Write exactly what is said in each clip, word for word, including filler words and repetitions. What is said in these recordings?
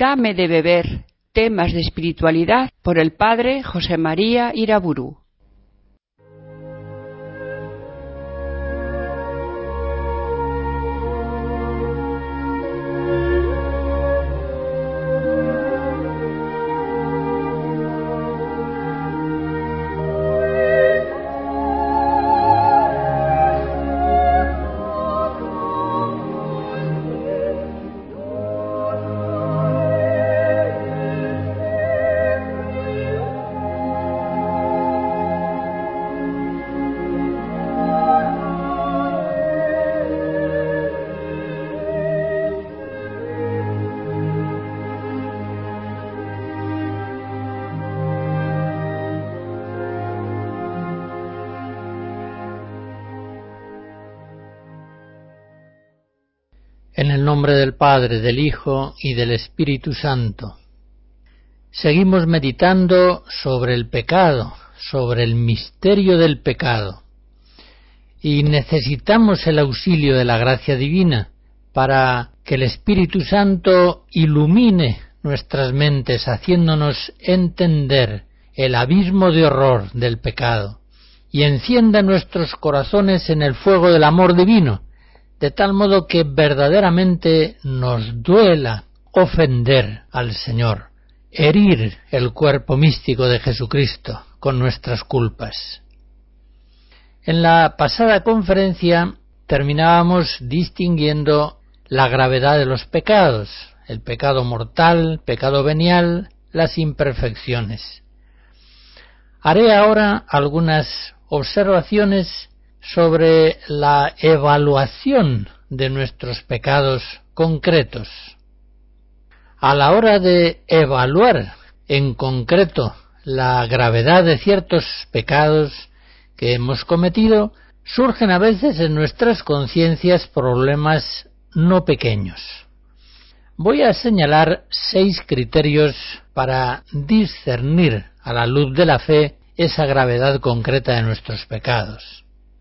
Dame de beber, temas de espiritualidad, por el padre José María Iraburu. En el nombre del Padre, del Hijo y del Espíritu Santo. Seguimos meditando sobre el pecado, sobre el misterio del pecado. Y necesitamos el auxilio de la gracia divina para que el Espíritu Santo ilumine nuestras mentes, haciéndonos entender el abismo de horror del pecado y encienda nuestros corazones en el fuego del amor divino, de tal modo que verdaderamente nos duela ofender al Señor, herir el cuerpo místico de Jesucristo con nuestras culpas. En la pasada conferencia terminábamos distinguiendo la gravedad de los pecados, el pecado mortal, pecado venial, las imperfecciones. Haré ahora algunas observaciones sobre la evaluación de nuestros pecados concretos. A la hora de evaluar en concreto la gravedad de ciertos pecados que hemos cometido, surgen a veces en nuestras conciencias problemas no pequeños. Voy a señalar seis criterios para discernir a la luz de la fe esa gravedad concreta de nuestros pecados.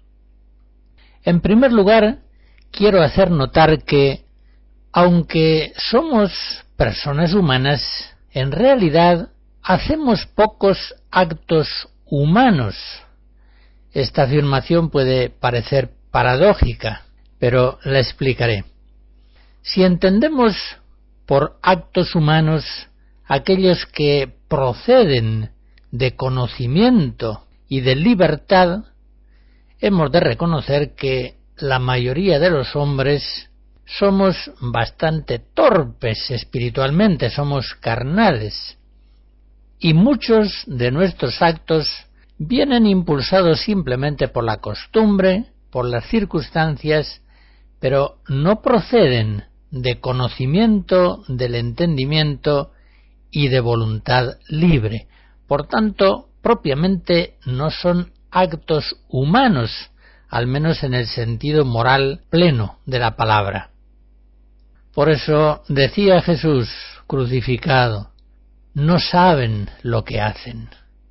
En primer lugar, quiero hacer notar que, aunque somos personas humanas, en realidad hacemos pocos actos humanos. Esta afirmación puede parecer paradójica, pero la explicaré. Si entendemos por actos humanos aquellos que proceden de conocimiento y de libertad, hemos de reconocer que la mayoría de los hombres somos bastante torpes espiritualmente, somos carnales, y muchos de nuestros actos vienen impulsados simplemente por la costumbre, por las circunstancias, pero no proceden de conocimiento, del entendimiento y de voluntad libre. Por tanto, propiamente no son actos humanos, al menos en el sentido moral pleno de la palabra. Por eso decía Jesús crucificado, no saben lo que hacen.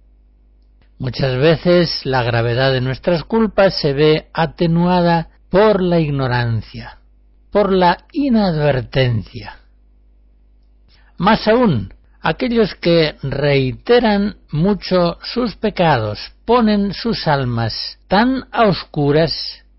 Muchas veces la gravedad de nuestras culpas se ve atenuada por la ignorancia, por la inadvertencia. Más aún, aquellos que reiteran mucho sus pecados, ponen sus almas tan a oscuras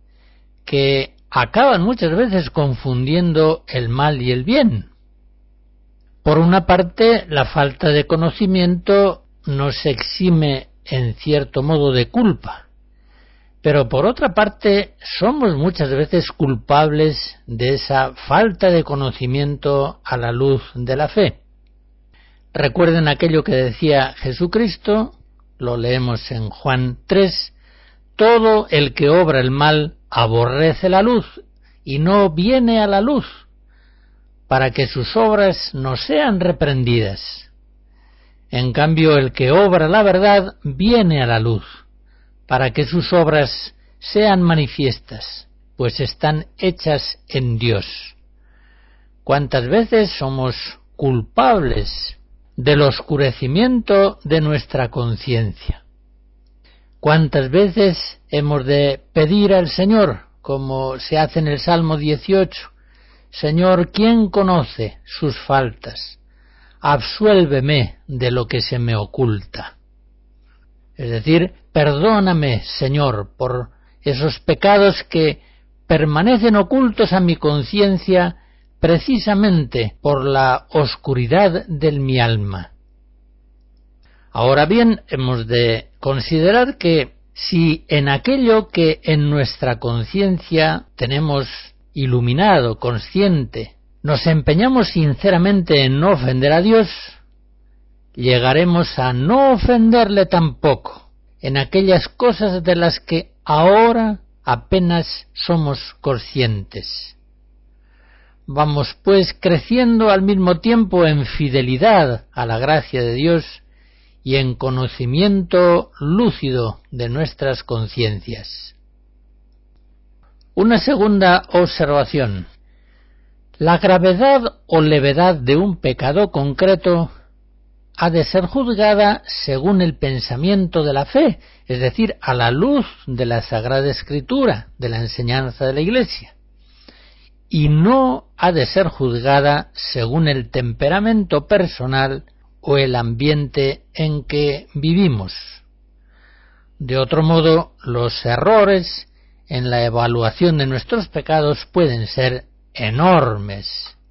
que acaban muchas veces confundiendo el mal y el bien. Por una parte, la falta de conocimiento nos exime en cierto modo de culpa, pero por otra parte somos muchas veces culpables de esa falta de conocimiento a la luz de la fe. Recuerden aquello que decía Jesucristo, lo leemos en Juan tres, todo el que obra el mal aborrece la luz y no viene a la luz, para que sus obras no sean reprendidas. En cambio, el que obra la verdad viene a la luz, para que sus obras sean manifiestas, pues están hechas en Dios. ¿Cuántas veces somos culpables del oscurecimiento de nuestra conciencia? ¿Cuántas veces hemos de pedir al Señor, como se hace en el Salmo dieciocho, Señor, ¿quién conoce sus faltas? absuélveme de lo que se me oculta. Es decir, perdóname, Señor, por esos pecados que permanecen ocultos a mi conciencia precisamente por la oscuridad de mi alma. Ahora bien, hemos de considerar que si en aquello que en nuestra conciencia tenemos iluminado, consciente, nos empeñamos sinceramente en no ofender a Dios, llegaremos a no ofenderle tampoco en aquellas cosas de las que ahora apenas somos conscientes. Vamos pues creciendo al mismo tiempo en fidelidad a la gracia de Dios y en conocimiento lúcido de nuestras conciencias. Una segunda observación. La gravedad o levedad de un pecado concreto ha de ser juzgada según el pensamiento de la fe, es decir, a la luz de la Sagrada Escritura, de la enseñanza de la Iglesia, y no ha de ser juzgada según el temperamento personal o el ambiente en que vivimos. De otro modo, los errores en la evaluación de nuestros pecados pueden ser enormes.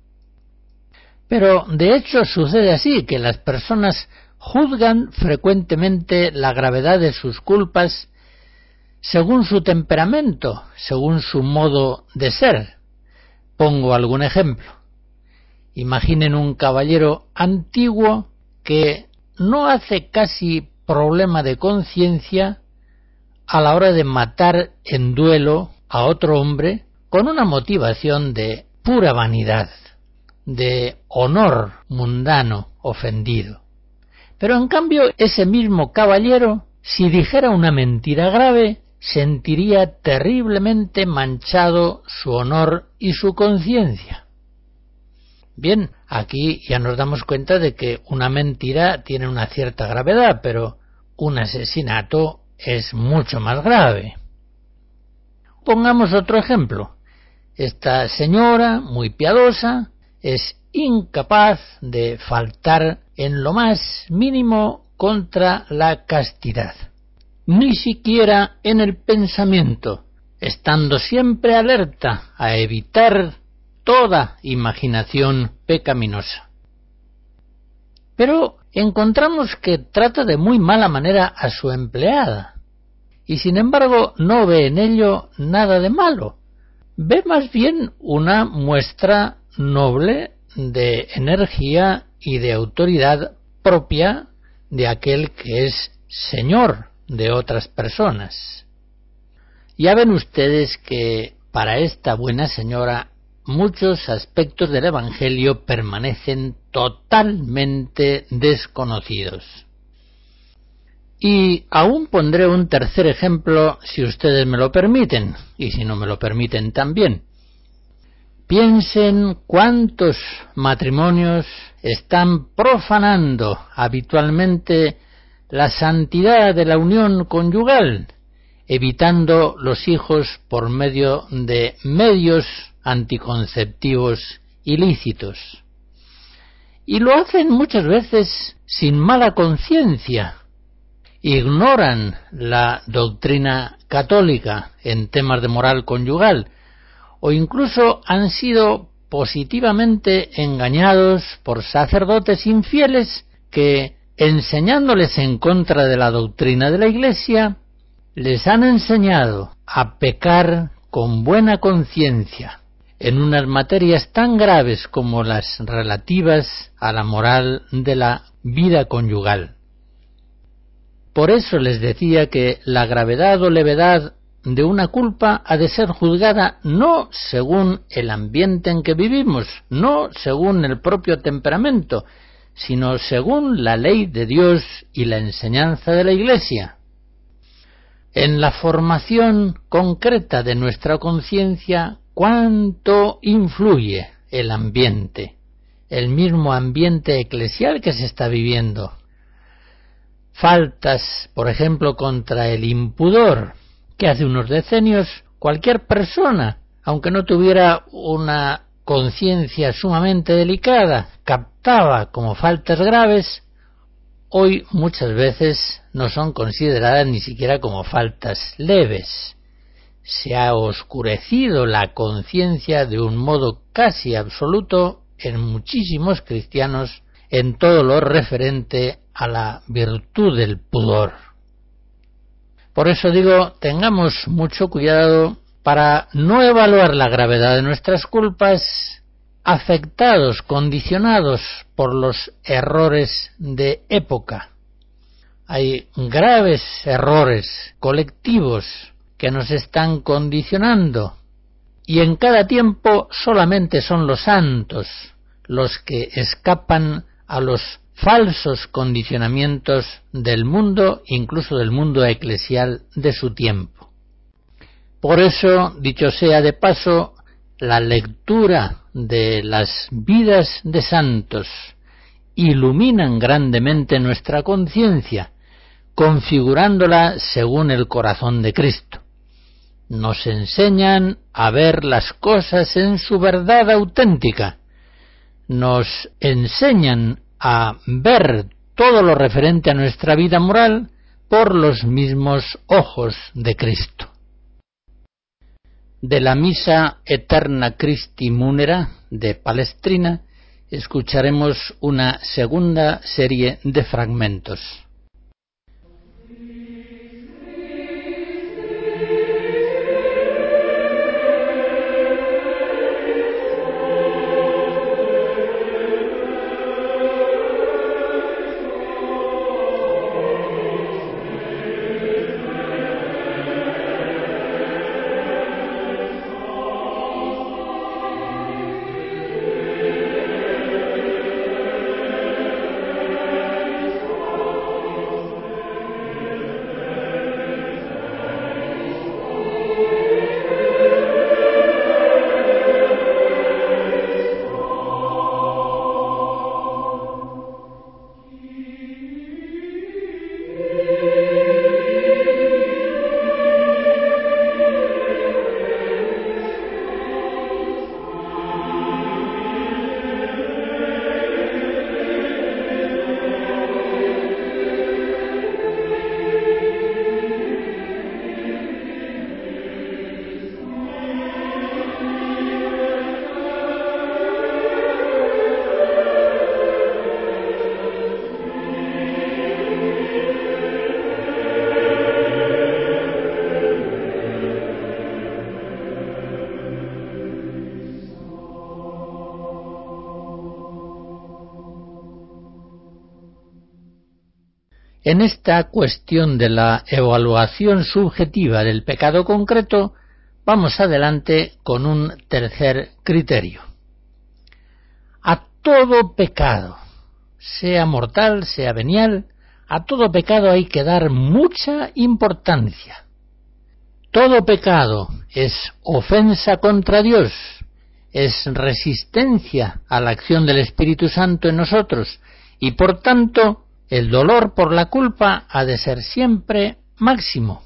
Pero de hecho sucede así, que las personas juzgan frecuentemente la gravedad de sus culpas según su temperamento, según su modo de ser. Pongo algún ejemplo. Imaginen un caballero antiguo que no hace casi problema de conciencia a la hora de matar en duelo a otro hombre con una motivación de pura vanidad, de honor mundano ofendido. Pero en cambio ese mismo caballero, si dijera una mentira grave, sentiría terriblemente manchado su honor y su conciencia. Bien, aquí ya nos damos cuenta de que una mentira tiene una cierta gravedad, pero un asesinato es mucho más grave. Pongamos otro ejemplo. Esta señora, muy piadosa, es incapaz de faltar en lo más mínimo contra la castidad, ni siquiera en el pensamiento, estando siempre alerta a evitar toda imaginación pecaminosa. Pero encontramos que trata de muy mala manera a su empleada, y sin embargo no ve en ello nada de malo, ve más bien una muestra noble de energía y de autoridad propia de aquel que es señor de otras personas. Ya ven ustedes que para esta buena señora muchos aspectos del Evangelio permanecen totalmente desconocidos. Y aún pondré un tercer ejemplo si ustedes me lo permiten, y si no me lo permiten también. Piensen cuántos matrimonios están profanando habitualmente la santidad de la unión conyugal, evitando los hijos por medio de medios anticonceptivos ilícitos. Y lo hacen muchas veces sin mala conciencia. Ignoran la doctrina católica en temas de moral conyugal, o incluso han sido positivamente engañados por sacerdotes infieles que, enseñándoles en contra de la doctrina de la Iglesia, les han enseñado a pecar con buena conciencia en unas materias tan graves como las relativas a la moral de la vida conyugal. Por eso les decía que la gravedad o levedad de una culpa ha de ser juzgada no según el ambiente en que vivimos, no según el propio temperamento, sino según la ley de Dios y la enseñanza de la Iglesia. En la formación concreta de nuestra conciencia, ¿cuánto influye el ambiente, el mismo ambiente eclesial que se está viviendo? Faltas, por ejemplo, contra el impudor, que hace unos decenios cualquier persona, aunque no tuviera una conciencia sumamente delicada captaba como faltas graves, hoy muchas veces no son consideradas ni siquiera como faltas leves. Se ha oscurecido la conciencia de un modo casi absoluto en muchísimos cristianos en todo lo referente a la virtud del pudor. Por eso digo, tengamos mucho cuidado para no evaluar la gravedad de nuestras culpas afectados, condicionados por los errores de época. Hay graves errores colectivos que nos están condicionando, y en cada tiempo solamente son los santos los que escapan a los falsos condicionamientos del mundo, incluso del mundo eclesial de su tiempo. Por eso, dicho sea de paso, la lectura de las vidas de santos iluminan grandemente nuestra conciencia, configurándola según el corazón de Cristo. Nos enseñan a ver las cosas en su verdad auténtica, nos enseñan a ver todo lo referente a nuestra vida moral por los mismos ojos de Cristo. De la Misa Eterna Christi Munera de Palestrina escucharemos una segunda serie de fragmentos. En esta cuestión de la evaluación subjetiva del pecado concreto, vamos adelante con un tercer criterio. A todo pecado, sea mortal, sea venial, a todo pecado hay que dar mucha importancia. Todo pecado es ofensa contra Dios, es resistencia a la acción del Espíritu Santo en nosotros, y por tanto el dolor por la culpa ha de ser siempre máximo.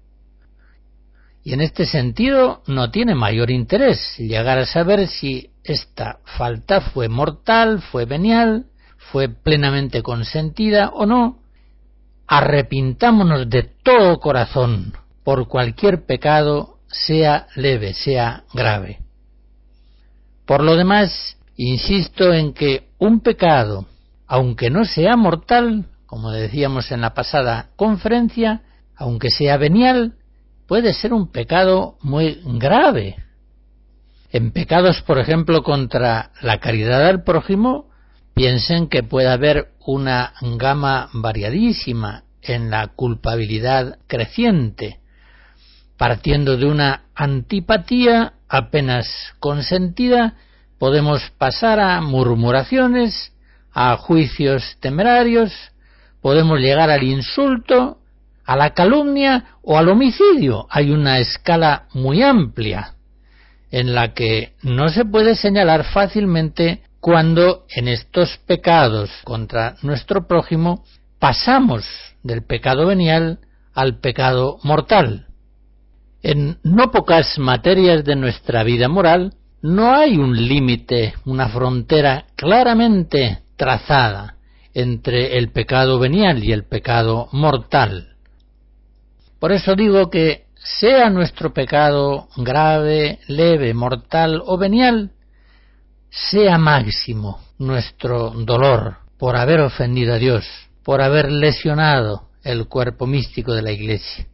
Y en este sentido no tiene mayor interés llegar a saber si esta falta fue mortal, fue venial, fue plenamente consentida o no. Arrepintámonos de todo corazón por cualquier pecado, sea leve, sea grave. Por lo demás, insisto en que un pecado, aunque no sea mortal, como decíamos en la pasada conferencia, aunque sea venial, puede ser un pecado muy grave. En pecados, por ejemplo, contra la caridad al prójimo, piensen que puede haber una gama variadísima en la culpabilidad creciente, partiendo de una antipatía apenas consentida, podemos pasar a murmuraciones, a juicios temerarios, podemos llegar al insulto, a la calumnia o al homicidio. Hay una escala muy amplia en la que no se puede señalar fácilmente cuando en estos pecados contra nuestro prójimo pasamos del pecado venial al pecado mortal. En no pocas materias de nuestra vida moral no hay un límite, una frontera claramente trazada entre el pecado venial y el pecado mortal. Por eso digo que sea nuestro pecado grave, leve, mortal o venial, sea máximo nuestro dolor por haber ofendido a Dios, por haber lesionado el cuerpo místico de la Iglesia.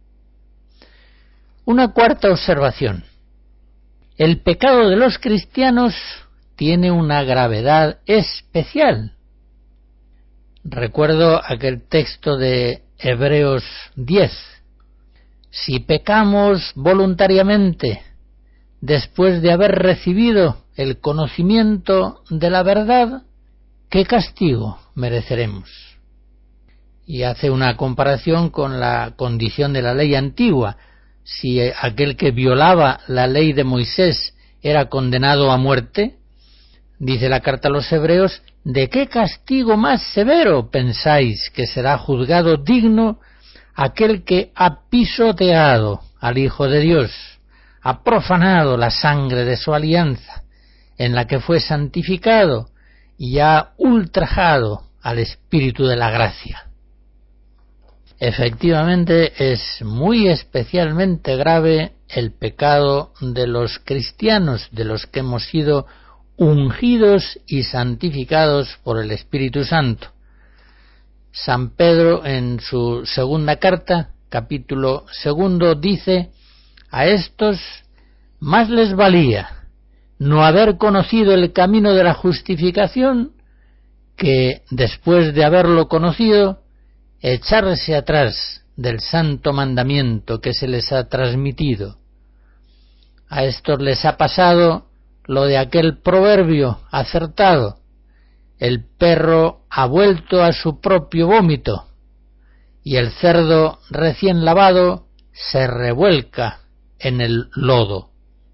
Una cuarta observación. El pecado de los cristianos tiene una gravedad especial. Recuerdo aquel texto de Hebreos diez. Si pecamos voluntariamente, después de haber recibido el conocimiento de la verdad, ¿qué castigo mereceremos? Y hace una comparación con la condición de la ley antigua. Si aquel que violaba la ley de Moisés era condenado a muerte, dice la carta a los Hebreos, ¿de qué castigo más severo pensáis que será juzgado digno aquel que ha pisoteado al Hijo de Dios, ha profanado la sangre de su alianza, en la que fue santificado, y ha ultrajado al Espíritu de la gracia? Efectivamente, es muy especialmente grave el pecado de los cristianos, de los que hemos sido ungidos y santificados por el Espíritu Santo. San Pedro, en su segunda carta, capítulo segundo, dice: a estos más les valía no haber conocido el camino de la justificación que, después de haberlo conocido, echarse atrás del santo mandamiento que se les ha transmitido. A estos les ha pasado lo de aquel proverbio acertado: el perro ha vuelto a su propio vómito, y el cerdo recién lavado se revuelca en el lodo.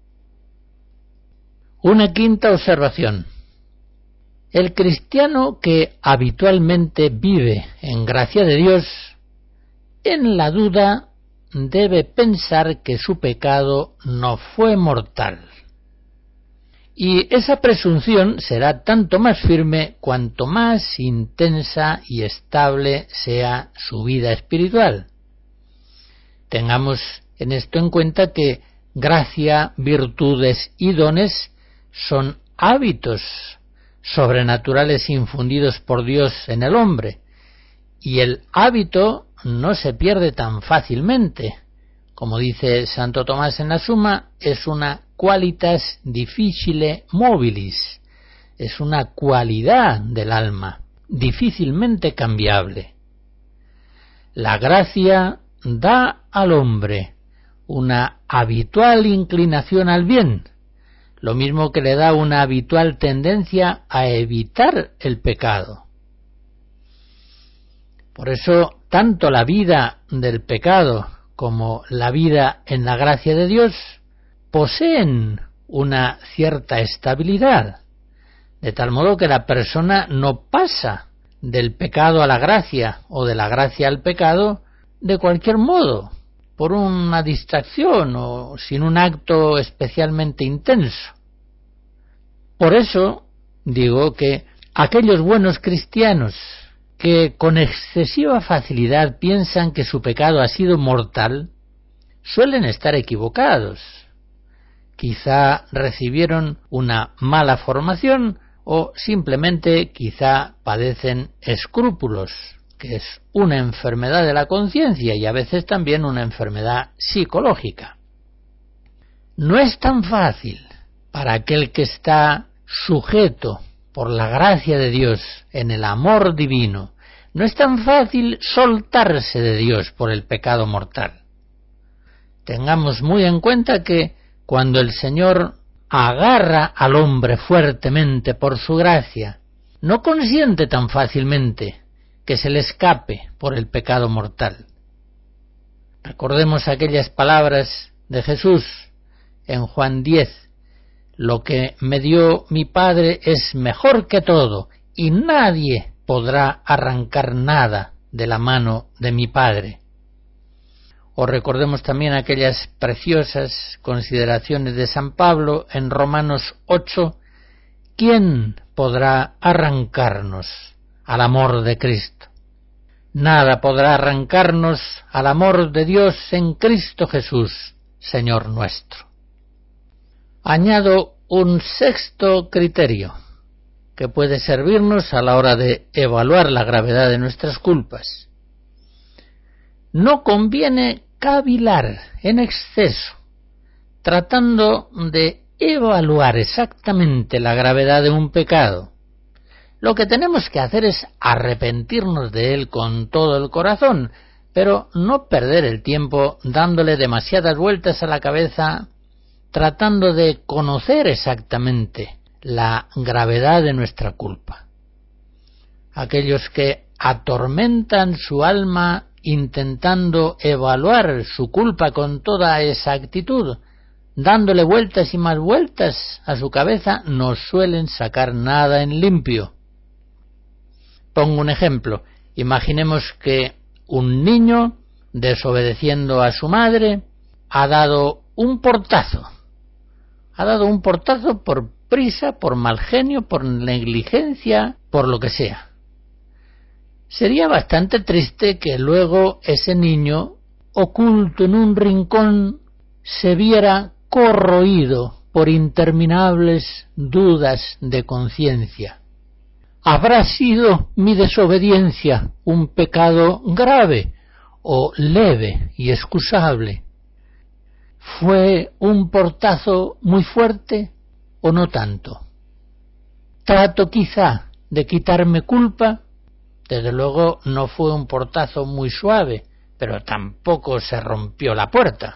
Una quinta observación. El cristiano que habitualmente vive en gracia de Dios, en la duda debe pensar que su pecado no fue mortal. Y esa presunción será tanto más firme cuanto más intensa y estable sea su vida espiritual. Tengamos en esto en cuenta que gracia, virtudes y dones son hábitos sobrenaturales infundidos por Dios en el hombre, y el hábito no se pierde tan fácilmente. Como dice Santo Tomás en la Suma, es una qualitas difficile mobilis, es una cualidad del alma, difícilmente cambiable. La gracia da al hombre una habitual inclinación al bien, lo mismo que le da una habitual tendencia a evitar el pecado. Por eso, tanto la vida del pecado como la vida en la gracia de Dios poseen una cierta estabilidad, de tal modo que la persona no pasa del pecado a la gracia o de la gracia al pecado de cualquier modo, por una distracción o sin un acto especialmente intenso. Por eso digo que aquellos buenos cristianos que con excesiva facilidad piensan que su pecado ha sido mortal, suelen estar equivocados. Quizá recibieron una mala formación o simplemente quizá padecen escrúpulos, que es una enfermedad de la conciencia y a veces también una enfermedad psicológica. No es tan fácil para aquel que está sujeto por la gracia de Dios en el amor divino, no es tan fácil soltarse de Dios por el pecado mortal. Tengamos muy en cuenta que cuando el Señor agarra al hombre fuertemente por su gracia, no consiente tan fácilmente que se le escape por el pecado mortal. Recordemos aquellas palabras de Jesús en Juan diez: lo que me dio mi Padre es mejor que todo, y nadie podrá arrancar nada de la mano de mi Padre. O recordemos también aquellas preciosas consideraciones de San Pablo en Romanos ocho: ¿quién podrá arrancarnos al amor de Cristo? Nada podrá arrancarnos al amor de Dios en Cristo Jesús, Señor nuestro. Añado un sexto criterio que puede servirnos a la hora de evaluar la gravedad de nuestras culpas. No conviene cavilar en exceso, tratando de evaluar exactamente la gravedad de un pecado. Lo que tenemos que hacer es arrepentirnos de él con todo el corazón, pero no perder el tiempo dándole demasiadas vueltas a la cabeza, tratando de conocer exactamente la gravedad de nuestra culpa. Aquellos que atormentan su alma intentando evaluar su culpa con toda exactitud, dándole vueltas y más vueltas a su cabeza, no suelen sacar nada en limpio. Pongo un ejemplo. Imaginemos que un niño, desobedeciendo a su madre, ha dado un portazo. Ha dado un portazo por prisa, por mal genio, por negligencia, por lo que sea. Sería bastante triste que luego ese niño, oculto en un rincón, se viera corroído por interminables dudas de conciencia. ¿Habrá sido mi desobediencia un pecado grave o leve y excusable? ¿Fue un portazo muy fuerte o no tanto? ¿Trato quizá de quitarme culpa? Desde luego no fue un portazo muy suave, pero tampoco se rompió la puerta.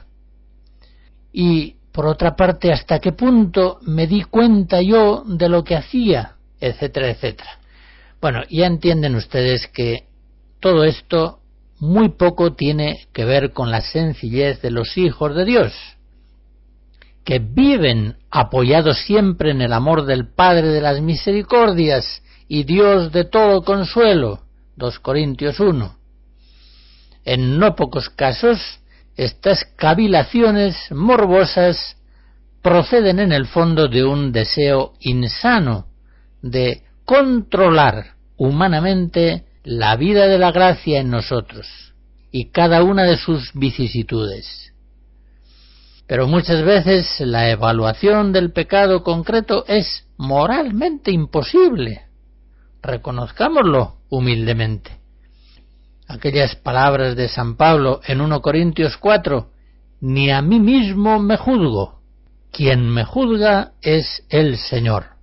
Y, por otra parte, ¿hasta qué punto me di cuenta yo de lo que hacía? Etcétera, etcétera. Bueno, ya entienden ustedes que todo esto muy poco tiene que ver con la sencillez de los hijos de Dios, que viven apoyados siempre en el amor del Padre de las misericordias y Dios de todo consuelo, dos Corintios uno. En no pocos casos, estas cavilaciones morbosas proceden en el fondo de un deseo insano de controlar humanamente la vida de la gracia en nosotros y cada una de sus vicisitudes. Pero muchas veces la evaluación del pecado concreto es moralmente imposible. Reconozcámoslo humildemente. Aquellas palabras de San Pablo en primera Corintios cuatro: ni a mí mismo me juzgo, quien me juzga es el Señor.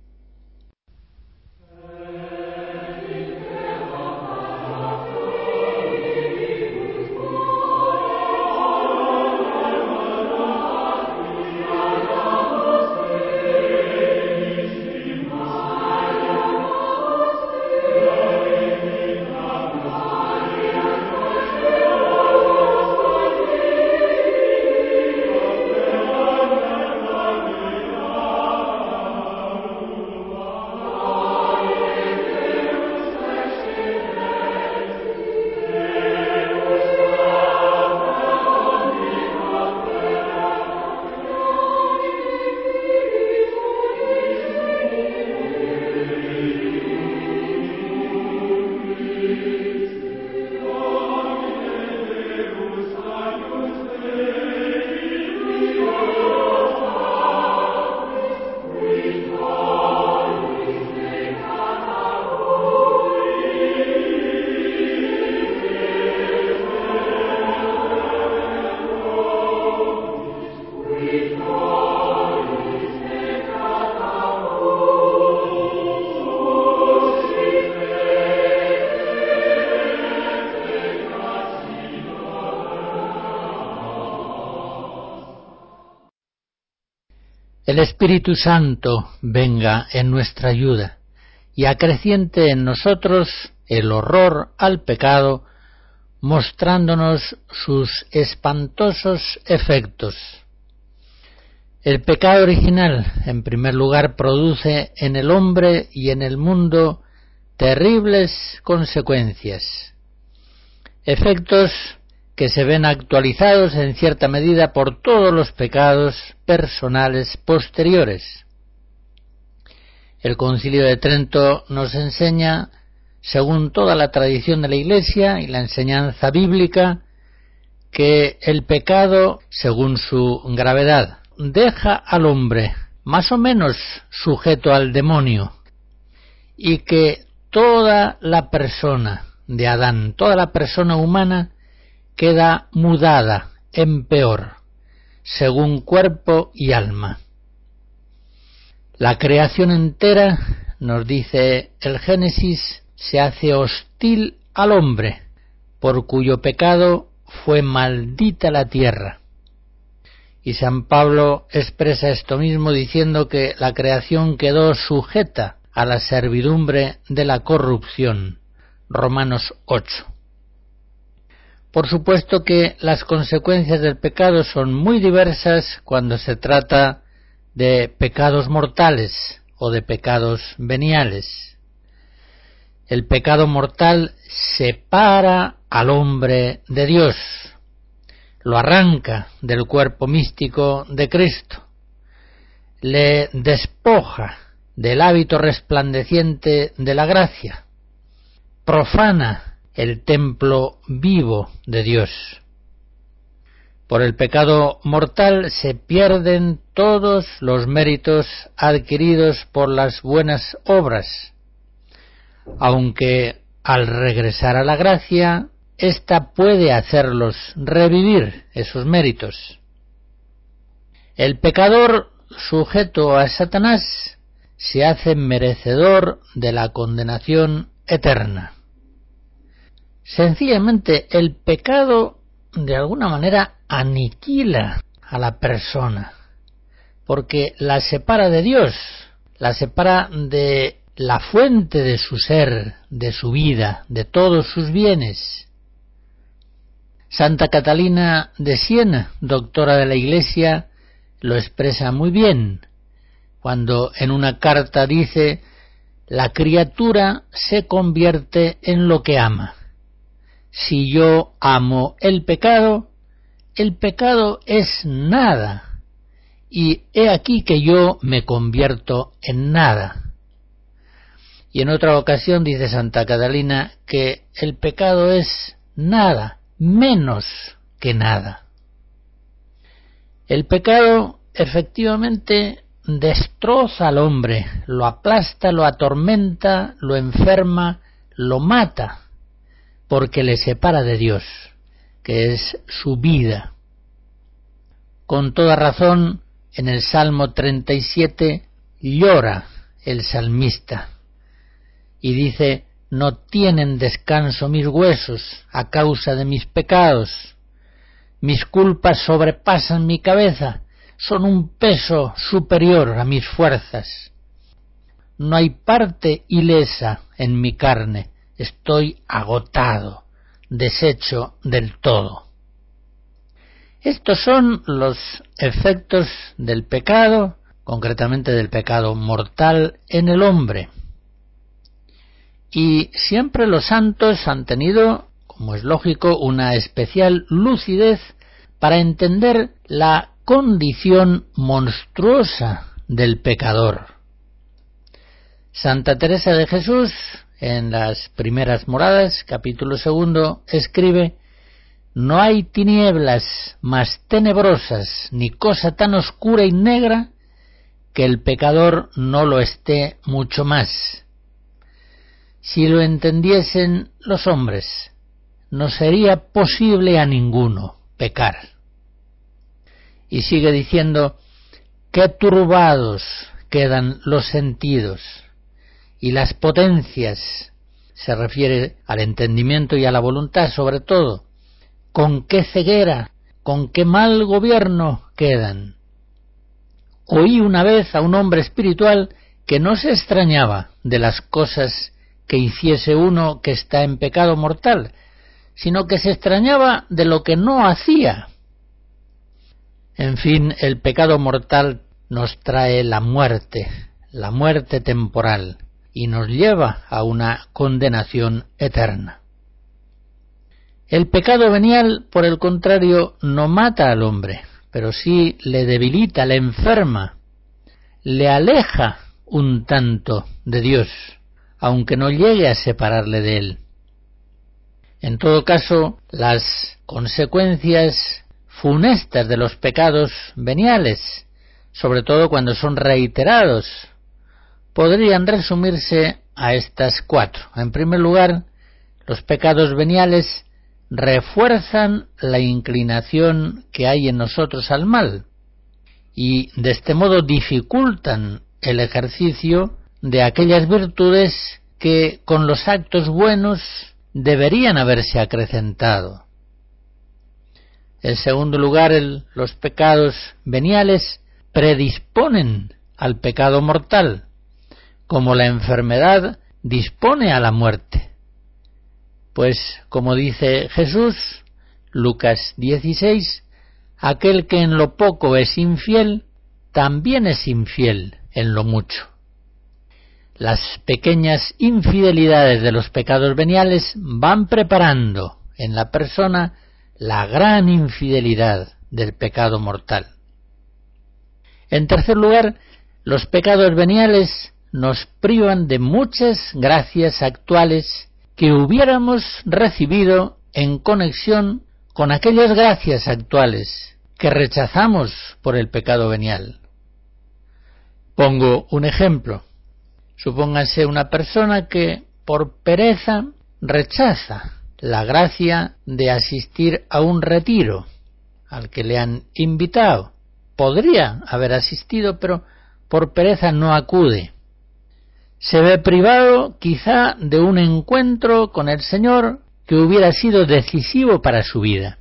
El Espíritu Santo venga en nuestra ayuda y acreciente en nosotros el horror al pecado, mostrándonos sus espantosos efectos. El pecado original, en primer lugar, produce en el hombre y en el mundo terribles consecuencias, efectos que se ven actualizados en cierta medida por todos los pecados personales posteriores. El Concilio de Trento nos enseña, según toda la tradición de la Iglesia y la enseñanza bíblica, que el pecado, según su gravedad, deja al hombre más o menos sujeto al demonio, y que toda la persona de Adán, toda la persona humana, queda mudada en peor, según cuerpo y alma. La creación entera, nos dice el Génesis, se hace hostil al hombre, por cuyo pecado fue maldita la tierra. Y San Pablo expresa esto mismo diciendo que la creación quedó sujeta a la servidumbre de la corrupción. Romanos ocho. Por supuesto que las consecuencias del pecado son muy diversas cuando se trata de pecados mortales o de pecados veniales. El pecado mortal separa al hombre de Dios, lo arranca del cuerpo místico de Cristo, le despoja del hábito resplandeciente de la gracia, profana el templo vivo de Dios. Por el pecado mortal se pierden todos los méritos adquiridos por las buenas obras, aunque al regresar a la gracia, ésta puede hacerlos revivir esos méritos. El pecador sujeto a Satanás se hace merecedor de la condenación eterna. Sencillamente, el pecado de alguna manera aniquila a la persona, porque la separa de Dios, la separa de la fuente de su ser, de su vida, de todos sus bienes. Santa Catalina de Siena, doctora de la Iglesia, lo expresa muy bien, cuando en una carta dice: la criatura se convierte en lo que ama. Si yo amo el pecado, el pecado es nada, y he aquí que yo me convierto en nada. Y en otra ocasión dice Santa Catalina que el pecado es nada, menos que nada. El pecado efectivamente destroza al hombre, lo aplasta, lo atormenta, lo enferma, lo mata, porque le separa de Dios, que es su vida. Con toda razón, en el Salmo treinta y siete llora el salmista y dice: no tienen descanso mis huesos a causa de mis pecados, mis culpas sobrepasan mi cabeza, son un peso superior a mis fuerzas. No hay parte ilesa en mi carne, estoy agotado, deshecho del todo. Estos son los efectos del pecado, concretamente del pecado mortal en el hombre. Y siempre los santos han tenido, como es lógico, una especial lucidez para entender la condición monstruosa del pecador. Santa Teresa de Jesús, en las primeras moradas, capítulo segundo, escribe: no hay tinieblas más tenebrosas ni cosa tan oscura y negra que el pecador no lo esté mucho más. Si lo entendiesen los hombres, no sería posible a ninguno pecar. Y sigue diciendo: qué turbados quedan los sentidos y las potencias, se refiere al entendimiento y a la voluntad sobre todo, con qué ceguera, con qué mal gobierno quedan. Oí una vez a un hombre espiritual que no se extrañaba de las cosas que hiciese uno que está en pecado mortal, sino que se extrañaba de lo que no hacía. En fin, el pecado mortal nos trae la muerte, la muerte temporal, y nos lleva a una condenación eterna. El pecado venial, por el contrario, no mata al hombre, pero sí le debilita, le enferma, le aleja un tanto de Dios, aunque no llegue a separarle de él. En todo caso, las consecuencias funestas de los pecados veniales, sobre todo cuando son reiterados, podrían resumirse a estas cuatro. En primer lugar, los pecados veniales refuerzan la inclinación que hay en nosotros al mal y de este modo dificultan el ejercicio de aquellas virtudes que con los actos buenos deberían haberse acrecentado. En segundo lugar, el, los pecados veniales predisponen al pecado mortal, como la enfermedad dispone a la muerte. Pues, como dice Jesús, Lucas dieciséis, aquel que en lo poco es infiel, también es infiel en lo mucho. Las pequeñas infidelidades de los pecados veniales van preparando en la persona la gran infidelidad del pecado mortal. En tercer lugar, los pecados veniales nos privan de muchas gracias actuales que hubiéramos recibido en conexión con aquellas gracias actuales que rechazamos por el pecado venial. Pongo un ejemplo. Supóngase una persona que por pereza rechaza la gracia de asistir a un retiro al que le han invitado. Podría haber asistido, pero por pereza no acude. Se ve privado quizá de un encuentro con el Señor que hubiera sido decisivo para su vida.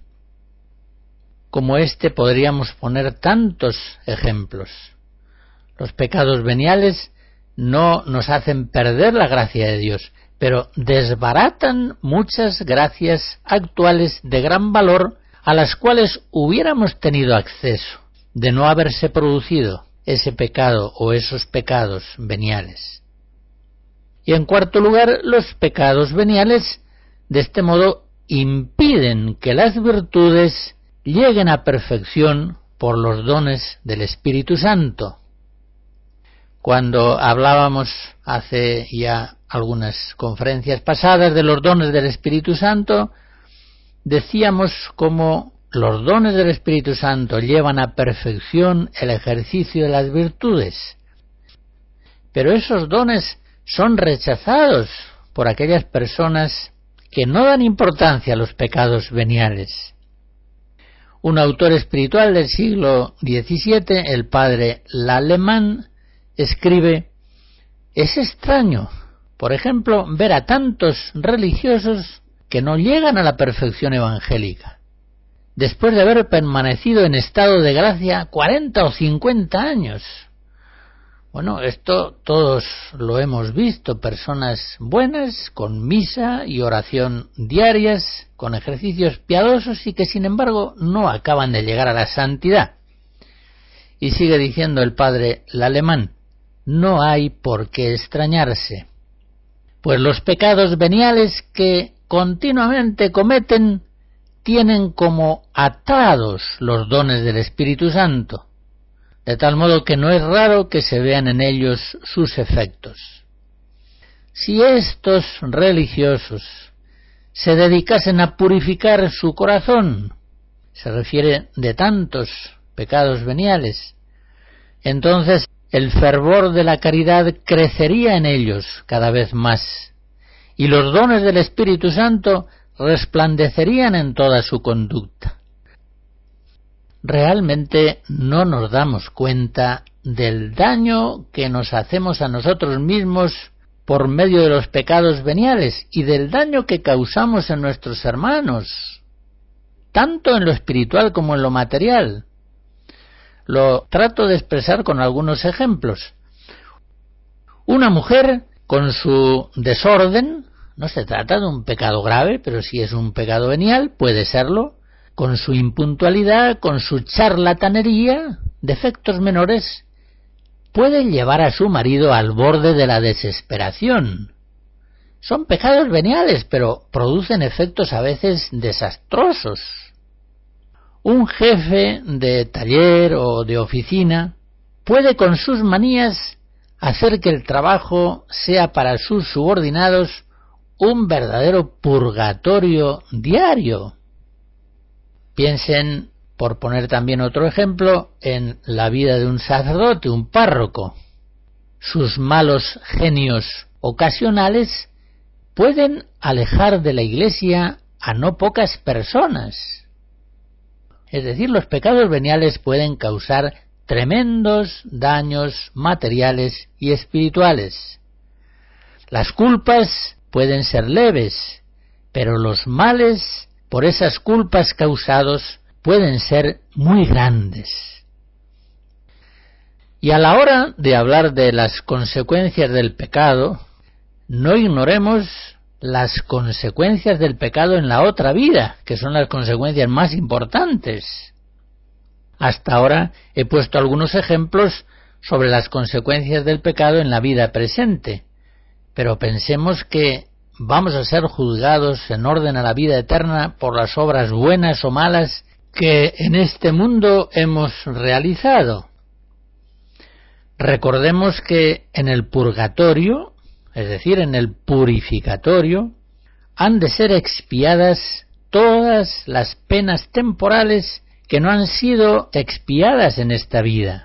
Como este podríamos poner tantos ejemplos. Los pecados veniales no nos hacen perder la gracia de Dios, pero desbaratan muchas gracias actuales de gran valor a las cuales hubiéramos tenido acceso, de no haberse producido ese pecado o esos pecados veniales. Y en cuarto lugar, los pecados veniales, de este modo, impiden que las virtudes lleguen a perfección por los dones del Espíritu Santo. Cuando hablábamos hace ya algunas conferencias pasadas de los dones del Espíritu Santo, decíamos cómo los dones del Espíritu Santo llevan a perfección el ejercicio de las virtudes. Pero esos dones son rechazados por aquellas personas que no dan importancia a los pecados veniales. Un autor espiritual del siglo diecisiete, el padre Lallemand, escribe: es extraño, por ejemplo, ver a tantos religiosos que no llegan a la perfección evangélica, después de haber permanecido en estado de gracia cuarenta o cincuenta años. Bueno, esto todos lo hemos visto, personas buenas, con misa y oración diarias, con ejercicios piadosos y que sin embargo no acaban de llegar a la santidad. Y sigue diciendo el padre Lallemand: no hay por qué extrañarse, pues los pecados veniales que continuamente cometen tienen como atados los dones del Espíritu Santo, de tal modo que no es raro que se vean en ellos sus efectos. Si estos religiosos se dedicasen a purificar su corazón, se refiere de tantos pecados veniales, entonces el fervor de la caridad crecería en ellos cada vez más, y los dones del Espíritu Santo resplandecerían en toda su conducta. Realmente no nos damos cuenta del daño que nos hacemos a nosotros mismos por medio de los pecados veniales y del daño que causamos en nuestros hermanos, tanto en lo espiritual como en lo material. Lo trato de expresar con algunos ejemplos. Una mujer con su desorden, no se trata de un pecado grave, pero si es un pecado venial, puede serlo, con su impuntualidad, con su charlatanería, defectos menores, puede llevar a su marido al borde de la desesperación. Son pecados veniales, pero producen efectos a veces desastrosos. Un jefe de taller o de oficina puede con sus manías hacer que el trabajo sea para sus subordinados un verdadero purgatorio diario. Piensen, por poner también otro ejemplo, en la vida de un sacerdote, un párroco. Sus malos genios ocasionales pueden alejar de la Iglesia a no pocas personas. Es decir, los pecados veniales pueden causar tremendos daños materiales y espirituales. Las culpas pueden ser leves, pero los males por esas culpas causados pueden ser muy grandes. Y a la hora de hablar de las consecuencias del pecado, no ignoremos las consecuencias del pecado en la otra vida, que son las consecuencias más importantes. Hasta ahora he puesto algunos ejemplos sobre las consecuencias del pecado en la vida presente, pero pensemos que vamos a ser juzgados en orden a la vida eterna por las obras buenas o malas que en este mundo hemos realizado. Recordemos que en el purgatorio, es decir, en el purificatorio, han de ser expiadas todas las penas temporales que no han sido expiadas en esta vida.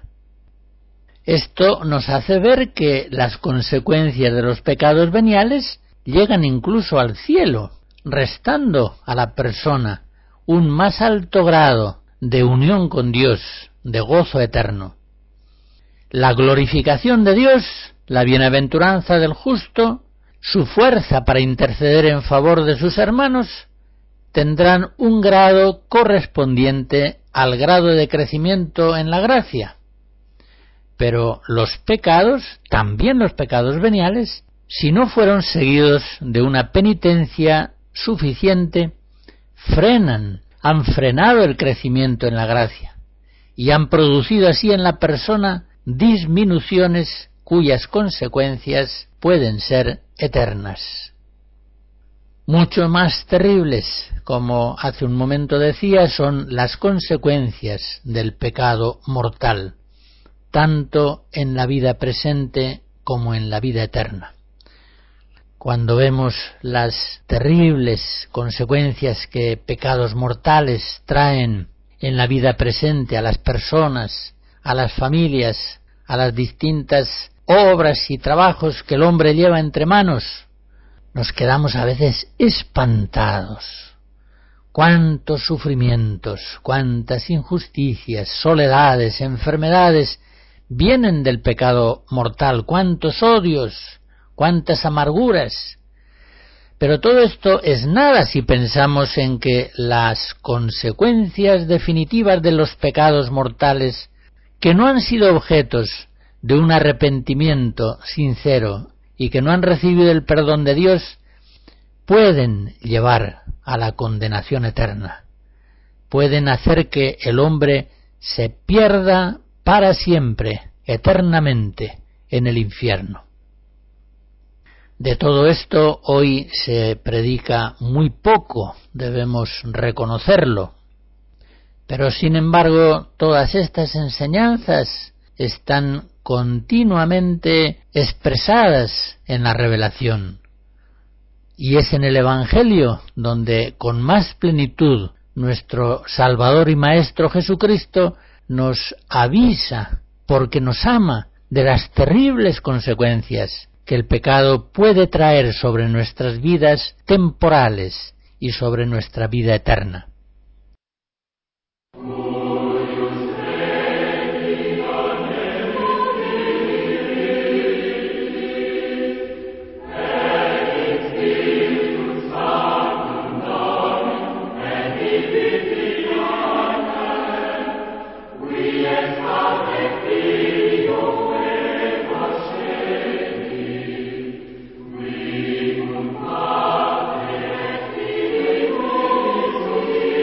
Esto nos hace ver que las consecuencias de los pecados veniales llegan incluso al cielo, restando a la persona un más alto grado de unión con Dios, de gozo eterno. La glorificación de Dios, la bienaventuranza del justo, su fuerza para interceder en favor de sus hermanos, tendrán un grado correspondiente al grado de crecimiento en la gracia. Pero los pecados, también los pecados veniales, si no fueron seguidos de una penitencia suficiente, frenan, han frenado el crecimiento en la gracia y han producido así en la persona disminuciones cuyas consecuencias pueden ser eternas. Mucho más terribles, como hace un momento decía, son las consecuencias del pecado mortal, tanto en la vida presente como en la vida eterna. Cuando vemos las terribles consecuencias que pecados mortales traen en la vida presente a las personas, a las familias, a las distintas obras y trabajos que el hombre lleva entre manos, nos quedamos a veces espantados. Cuántos sufrimientos, cuántas injusticias, soledades, enfermedades vienen del pecado mortal, cuántos odios, cuántas amarguras. Pero todo esto es nada si pensamos en que las consecuencias definitivas de los pecados mortales, que no han sido objetos de un arrepentimiento sincero y que no han recibido el perdón de Dios, pueden llevar a la condenación eterna, pueden hacer que el hombre se pierda para siempre, eternamente, en el infierno. De todo esto hoy se predica muy poco, debemos reconocerlo, pero sin embargo todas estas enseñanzas están continuamente expresadas en la revelación, y es en el Evangelio donde con más plenitud nuestro Salvador y Maestro Jesucristo nos avisa, porque nos ama, de las terribles consecuencias que el pecado puede traer sobre nuestras vidas temporales y sobre nuestra vida eterna. Thank you.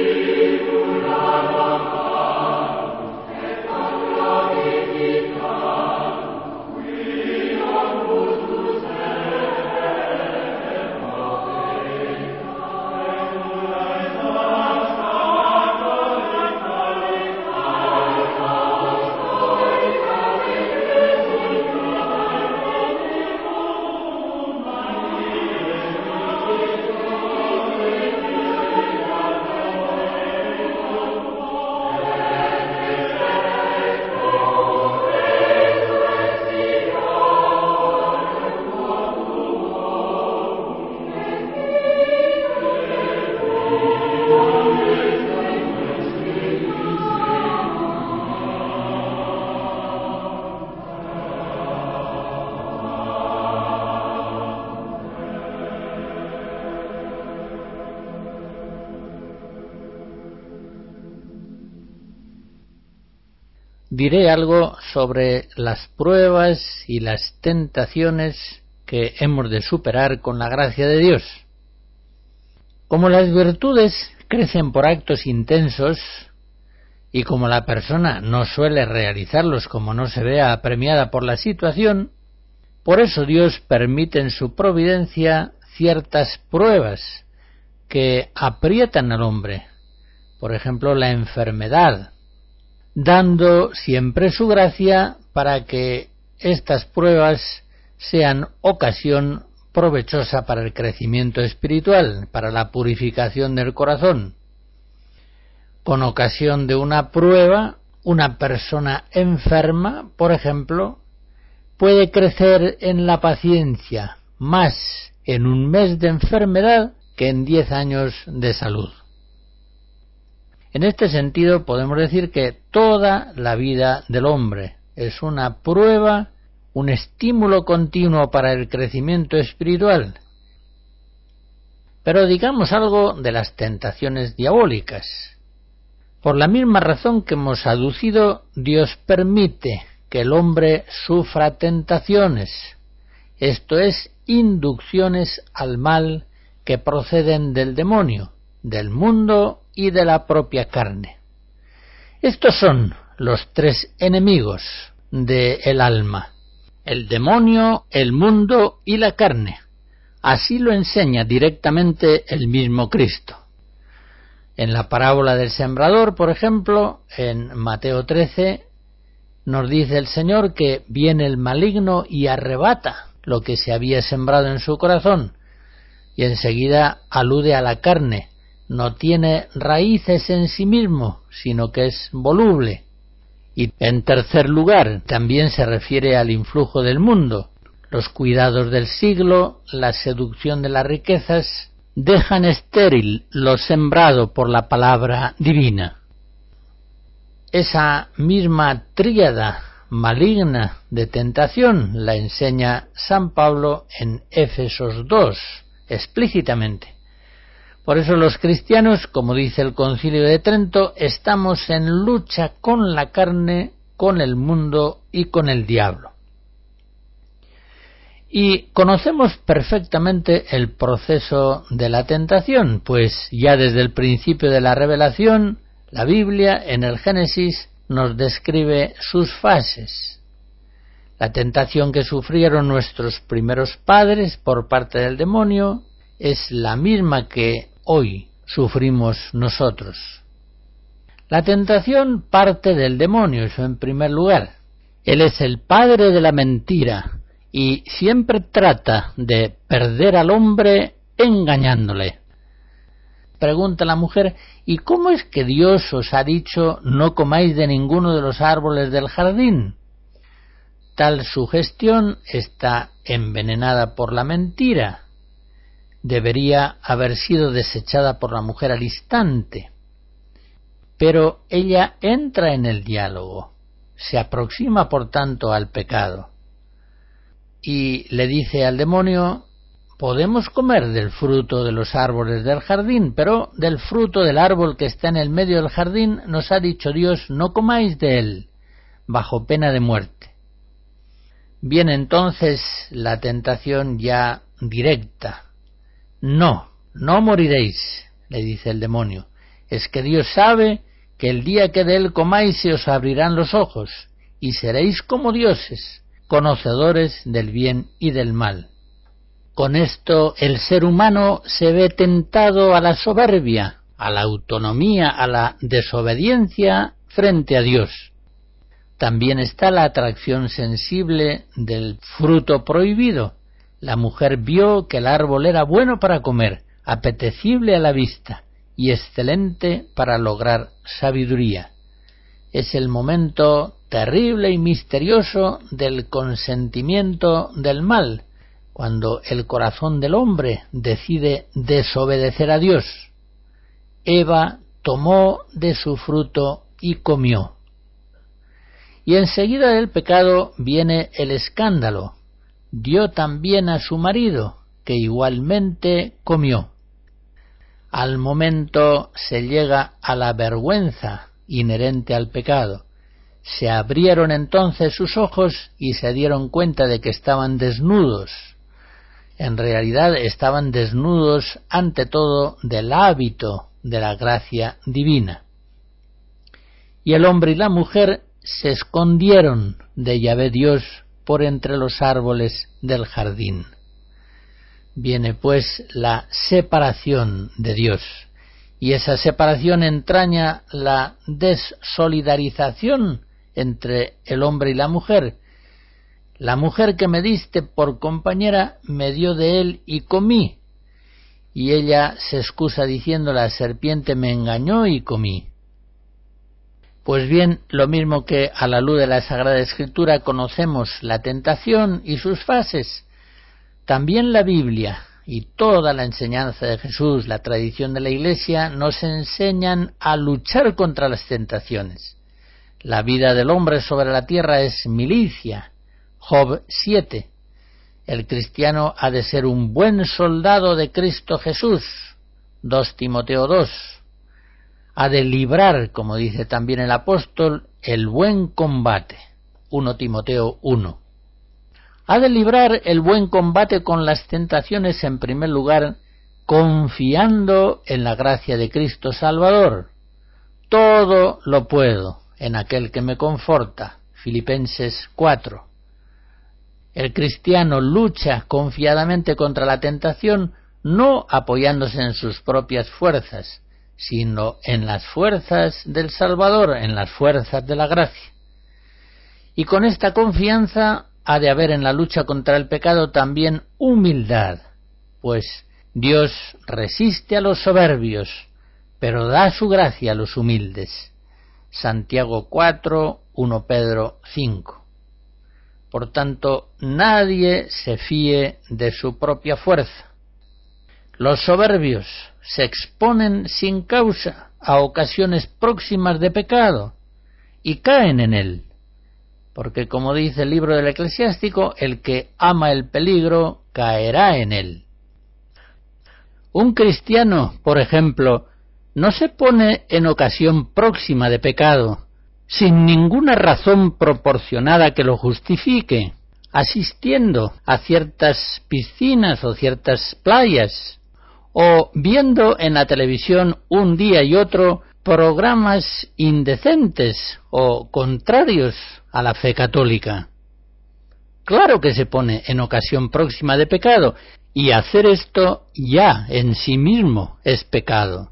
diré algo sobre las pruebas y las tentaciones que hemos de superar con la gracia de Dios. Como las virtudes crecen por actos intensos, y como la persona no suele realizarlos como no se vea apremiada por la situación, por eso Dios permite en su providencia ciertas pruebas que aprietan al hombre, por ejemplo la enfermedad, dando siempre su gracia para que estas pruebas sean ocasión provechosa para el crecimiento espiritual, para la purificación del corazón. Con ocasión de una prueba, una persona enferma, por ejemplo, puede crecer en la paciencia más en un mes de enfermedad que en diez años de salud. En este sentido podemos decir que toda la vida del hombre es una prueba, un estímulo continuo para el crecimiento espiritual. Pero digamos algo de las tentaciones diabólicas. Por la misma razón que hemos aducido, Dios permite que el hombre sufra tentaciones, esto es, inducciones al mal que proceden del demonio, del mundo y de la propia carne. Estos son los tres enemigos del alma: el demonio, el mundo y la carne. Así lo enseña directamente el mismo Cristo. En la parábola del sembrador, por ejemplo, en Mateo trece, nos dice el Señor que viene el maligno y arrebata lo que se había sembrado en su corazón, y enseguida alude a la carne. No tiene raíces en sí mismo, sino que es voluble. Y en tercer lugar, también se refiere al influjo del mundo. Los cuidados del siglo, la seducción de las riquezas, dejan estéril lo sembrado por la palabra divina. Esa misma tríada maligna de tentación la enseña San Pablo en Éfesos dos, explícitamente. Por eso los cristianos, como dice el Concilio de Trento, estamos en lucha con la carne, con el mundo y con el diablo. Y conocemos perfectamente el proceso de la tentación, pues ya desde el principio de la revelación, la Biblia en el Génesis nos describe sus fases. La tentación que sufrieron nuestros primeros padres por parte del demonio es la misma que hoy sufrimos nosotros. La tentación parte del demonio, eso en primer lugar. Él es el padre de la mentira y siempre trata de perder al hombre engañándole. Pregunta la mujer: ¿y cómo es que Dios os ha dicho no comáis de ninguno de los árboles del jardín? Tal sugestión está envenenada por la mentira. Debería haber sido desechada por la mujer al instante. Pero ella entra en el diálogo, se aproxima por tanto al pecado y le dice al demonio: podemos comer del fruto de los árboles del jardín, pero del fruto del árbol que está en el medio del jardín nos ha dicho Dios, no comáis de él, bajo pena de muerte. Viene entonces la tentación ya directa. No, no moriréis, le dice el demonio. Es que Dios sabe que el día que de él comáis se os abrirán los ojos, y seréis como dioses, conocedores del bien y del mal. Con esto el ser humano se ve tentado a la soberbia, a la autonomía, a la desobediencia frente a Dios. También está la atracción sensible del fruto prohibido. La mujer vio que el árbol era bueno para comer, apetecible a la vista y excelente para lograr sabiduría. Es el momento terrible y misterioso del consentimiento del mal, cuando el corazón del hombre decide desobedecer a Dios. Eva tomó de su fruto y comió. Y enseguida del pecado viene el escándalo. Dio también a su marido, que igualmente comió. Al momento se llega a la vergüenza inherente al pecado. Se abrieron entonces sus ojos y se dieron cuenta de que estaban desnudos. En realidad estaban desnudos ante todo del hábito de la gracia divina. Y el hombre y la mujer se escondieron de Yahvé Dios por entre los árboles del jardín. Viene pues la separación de Dios, y esa separación entraña la desolidarización entre el hombre y la mujer. La mujer que me diste por compañera me dio de él y comí. Y ella se excusa diciendo: la serpiente me engañó y comí. Pues bien, lo mismo que a la luz de la Sagrada Escritura conocemos la tentación y sus fases, también la Biblia y toda la enseñanza de Jesús, la tradición de la Iglesia, nos enseñan a luchar contra las tentaciones. La vida del hombre sobre la tierra es milicia. Job siete. El cristiano ha de ser un buen soldado de Cristo Jesús. dos Timoteo dos. Ha de librar, como dice también el apóstol, el buen combate. primero Timoteo uno. Ha de librar el buen combate con las tentaciones, en primer lugar, confiando en la gracia de Cristo Salvador. Todo lo puedo en aquel que me conforta. Filipenses cuatro. El cristiano lucha confiadamente contra la tentación, no apoyándose en sus propias fuerzas, sino en las fuerzas del Salvador, en las fuerzas de la gracia. Y con esta confianza ha de haber en la lucha contra el pecado también humildad, pues Dios resiste a los soberbios, pero da su gracia a los humildes. Santiago cuatro, primero Pedro cinco. Por tanto, nadie se fíe de su propia fuerza. Los soberbios se exponen sin causa a ocasiones próximas de pecado y caen en él, porque como dice el libro del Eclesiástico, el que ama el peligro caerá en él. Un cristiano, por ejemplo, no se pone en ocasión próxima de pecado, sin ninguna razón proporcionada que lo justifique, asistiendo a ciertas piscinas o ciertas playas, o viendo en la televisión un día y otro programas indecentes o contrarios a la fe católica. Claro que se pone en ocasión próxima de pecado, y hacer esto ya en sí mismo es pecado.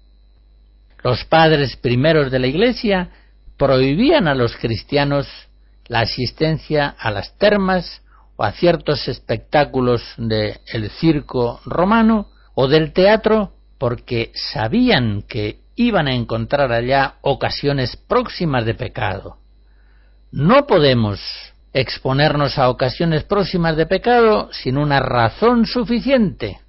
Los padres primeros de la Iglesia prohibían a los cristianos la asistencia a las termas o a ciertos espectáculos del circo romano o del teatro, porque sabían que iban a encontrar allá ocasiones próximas de pecado. No podemos exponernos a ocasiones próximas de pecado sin una razón suficiente.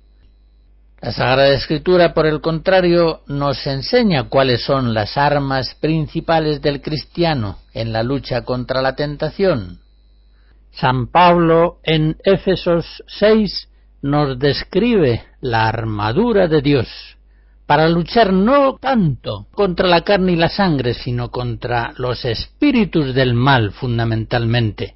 La Sagrada Escritura, por el contrario, nos enseña cuáles son las armas principales del cristiano en la lucha contra la tentación. San Pablo en Éfesos seis nos describe la armadura de Dios para luchar no tanto contra la carne y la sangre, sino contra los espíritus del mal fundamentalmente.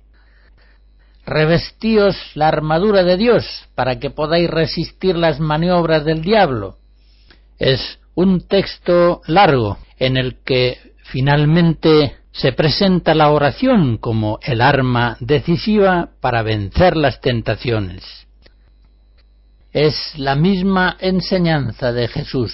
Revestíos la armadura de Dios para que podáis resistir las maniobras del diablo. Es un texto largo en el que finalmente se presenta la oración como el arma decisiva para vencer las tentaciones. Es la misma enseñanza de Jesús: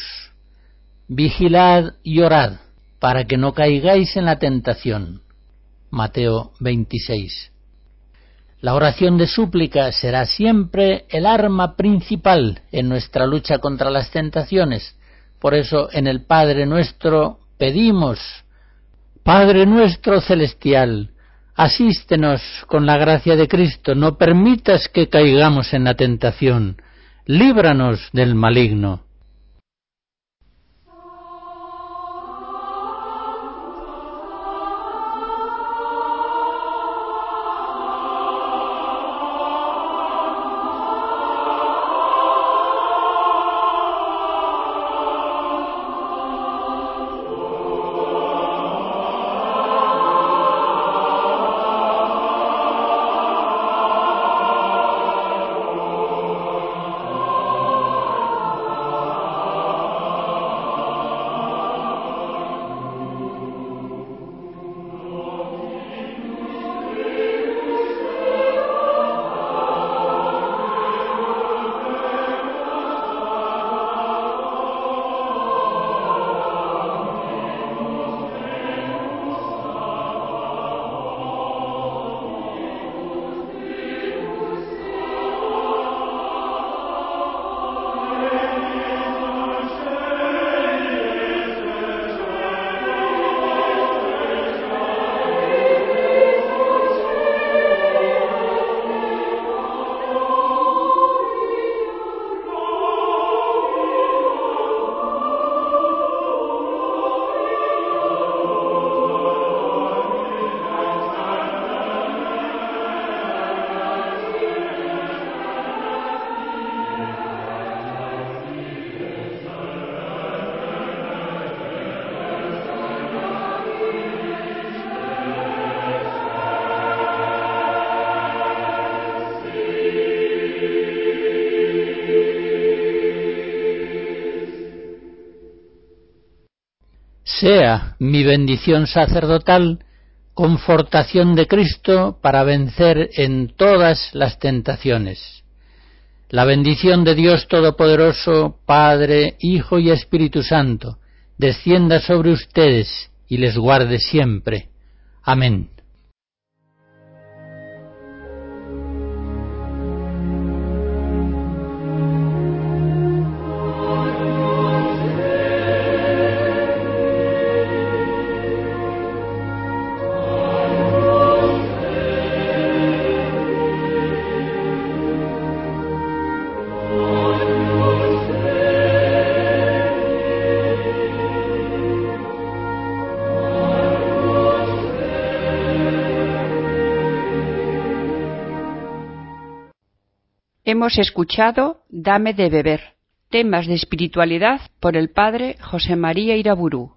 vigilad y orad para que no caigáis en la tentación. Mateo veintiséis. La oración de súplica será siempre el arma principal en nuestra lucha contra las tentaciones. Por eso en el Padre Nuestro pedimos: Padre nuestro celestial, asístenos con la gracia de Cristo, no permitas que caigamos en la tentación, líbranos del maligno. sea mi bendición sacerdotal confortación de Cristo para vencer en todas las tentaciones. La bendición de Dios Todopoderoso, Padre, Hijo y Espíritu Santo, descienda sobre ustedes y les guarde siempre. Amén. Hemos escuchado Dame de beber, temas de espiritualidad por el padre José María Iraburu.